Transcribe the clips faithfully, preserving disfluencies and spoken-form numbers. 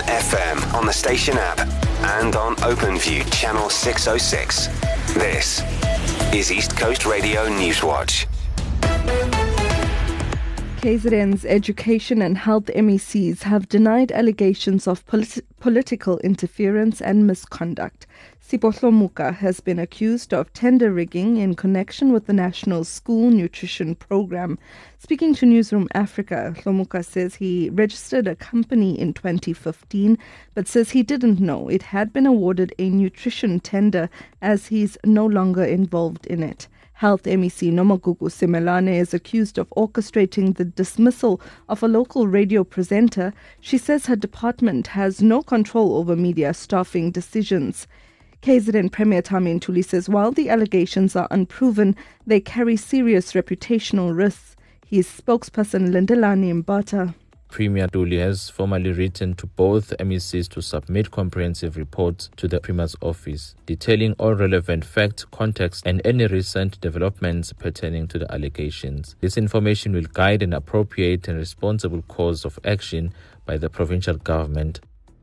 F M on the station app and on OpenView channel six oh six. This is East Coast Radio Newswatch. K Z N's Education and Health M E Cs have denied allegations of polit- political interference and misconduct. Sipho Hlomuka has been accused of tender rigging in connection with the National School Nutrition Program. Speaking to Newsroom Africa, Hlomuka says he registered a company in twenty fifteen, but says he didn't know it had been awarded a nutrition tender as he's no longer involved in it. Health M E C Nomagugu Simelane is accused of orchestrating the dismissal of a local radio presenter. She says her department has no control over media staffing decisions. K Z N Premier Thami Ntuli says while the allegations are unproven, they carry serious reputational risks. His spokesperson Lindelani Mbata. Premier Ntuli has formally written to both M E Cs to submit comprehensive reports to the Premier's office, detailing all relevant facts, context, and any recent developments pertaining to the allegations. This information will guide an appropriate and responsible course of action by the provincial government.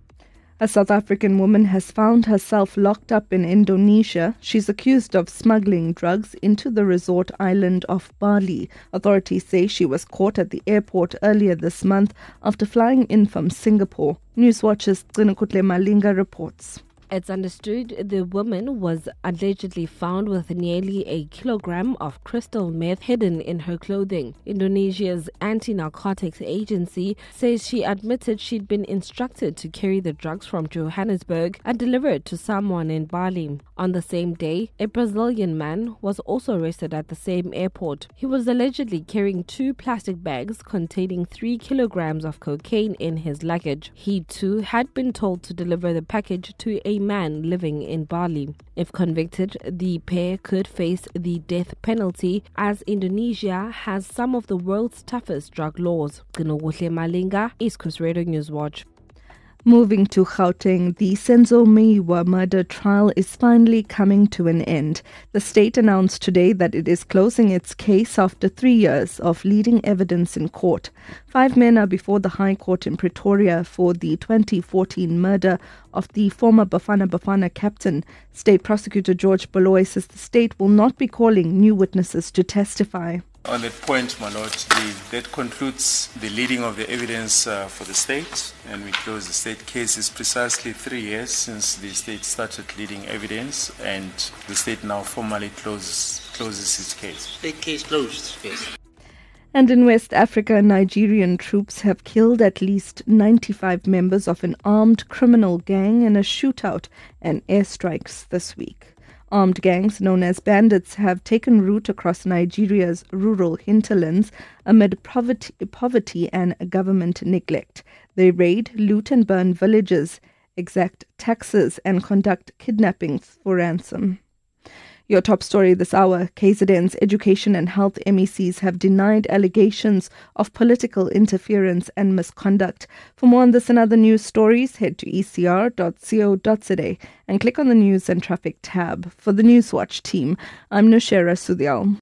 A South African woman has found herself locked up in Indonesia. She's accused of smuggling drugs into the resort island of Bali. Authorities say she was caught at the airport earlier this month after flying in from Singapore. Newswatch's Tsinukutle Malinga reports. It's understood the woman was allegedly found with nearly a kilogram of crystal meth hidden in her clothing. Indonesia's anti-narcotics agency says she admitted she'd been instructed to carry the drugs from Johannesburg and deliver it to someone in Bali. On the same day, a Brazilian man was also arrested at the same airport. He was allegedly carrying two plastic bags containing three kilograms of cocaine in his luggage. He too had been told to deliver the package to a man living in Bali. If convicted, the pair could face the death penalty as Indonesia has some of the world's toughest drug laws. Tsinukutle Malinga, East Coast Radio Newswatch. Moving to Gauteng, the Senzo Meyiwa murder trial is finally coming to an end. The state announced today that it is closing its case after three years of leading evidence in court. Five men are before the High Court in Pretoria for the twenty fourteen murder of the former Bafana Bafana captain. State Prosecutor George Baloyi says the state will not be calling new witnesses to testify. On that point, my lord, the, that concludes the leading of the evidence uh, for the state, and we close the state case. It's precisely three years since the state started leading evidence, and the state now formally closes closes its case. State case closed, yes. And in West Africa, Nigerian troops have killed at least ninety-five members of an armed criminal gang in a shootout and airstrikes this week. Armed gangs known as bandits have taken root across Nigeria's rural hinterlands amid poverty, poverty and government neglect. They raid, loot and burn villages, exact taxes and conduct kidnappings for ransom. Your top story this hour, K Z N's Education and Health M E Cs have denied allegations of political interference and misconduct. For more on this and other news stories, head to e c r dot co dot za and click on the News and Traffic tab. For the Newswatch team, I'm Nushera Sudyal.